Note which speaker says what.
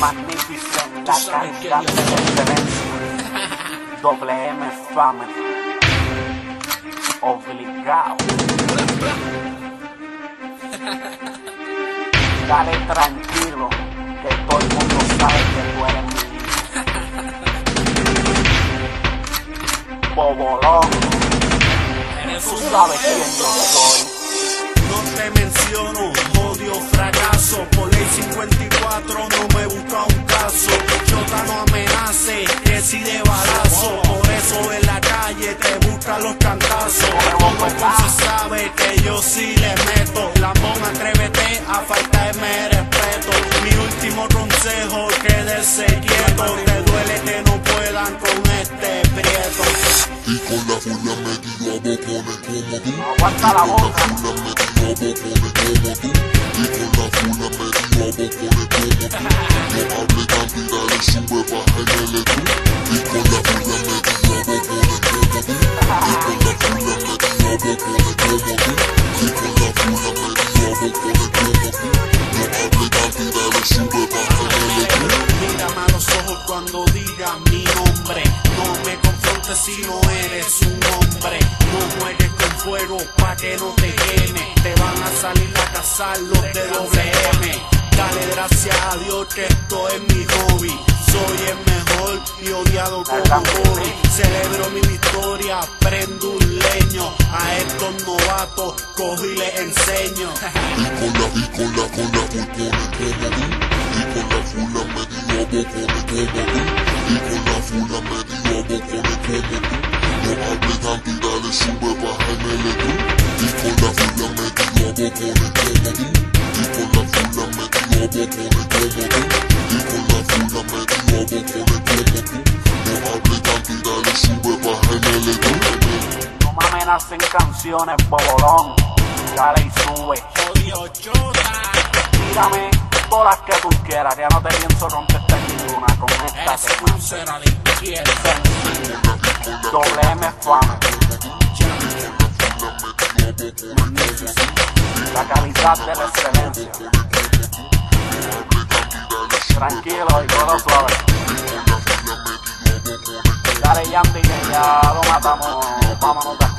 Speaker 1: Magnificent, la calidad de la excelencia. Doble M Family. Obligado. Dale tranquilo, que todo el mundo sabe que tú eres mi bobolón. Tú sabes quién yo soy.
Speaker 2: No te menciono, odio fracaso. Por ley 54 no me busca un caso. Chota no amenace, que si de balazo. Por eso en la calle te buscan los cantazos. Todo se sabe que yo sí le meto. Lambón, atrévete a faltarme respeto. Mi último consejo, quédese quieto. Te duele que no puedan con este prieto.
Speaker 3: Y con la furia metido a bocones como tú.
Speaker 1: Aguanta la boca.
Speaker 3: Y con la furia metido a bocones como tú. No hable tanto y dale sube, baja en el electro. Y con la furia metido a bocones como tú. Y con la furia metido a bocones como tú. Y con la furia metido a bocones como tú. No hable tanto y dale sube, baja en el electro.
Speaker 2: Mírame a los ojos cuando diga mi nombre. No me confrontes si no eres un hombre. No juegues con fuego pa' que no te queme. Te van a salir a cazar los de doble M. Dale gracias a Dios que esto es mi hobby. Soy el mejor y odiado como hobby. Celebro mi victoria, prendo un leño. A estos novatos cojo y les enseño.
Speaker 3: Y con la pulpones como tú. Y con la furia metido a bocones como tú. Y con la furia metido a bocones como tú. No hable tanto y dale sube, baja en el electro. Y con la furia metido a bocones como tú. Y con la furia metido a bocones como tú. Y con la furia metido a bocones como tú. No hable tanto y dale sube, baja en el electro.
Speaker 1: No me amenacen canciones, bobolón. Dale y sube.
Speaker 2: Odio chota.
Speaker 1: Tírame todas las que tú quieras, que ya no te pienso contestar ninguna con esta
Speaker 2: Ese crucero de izquierda.
Speaker 1: Doble M Family. La calidad de la excelencia. Tranquilo y todo suave. Dale Yandy que ya lo matamos. Vámonos de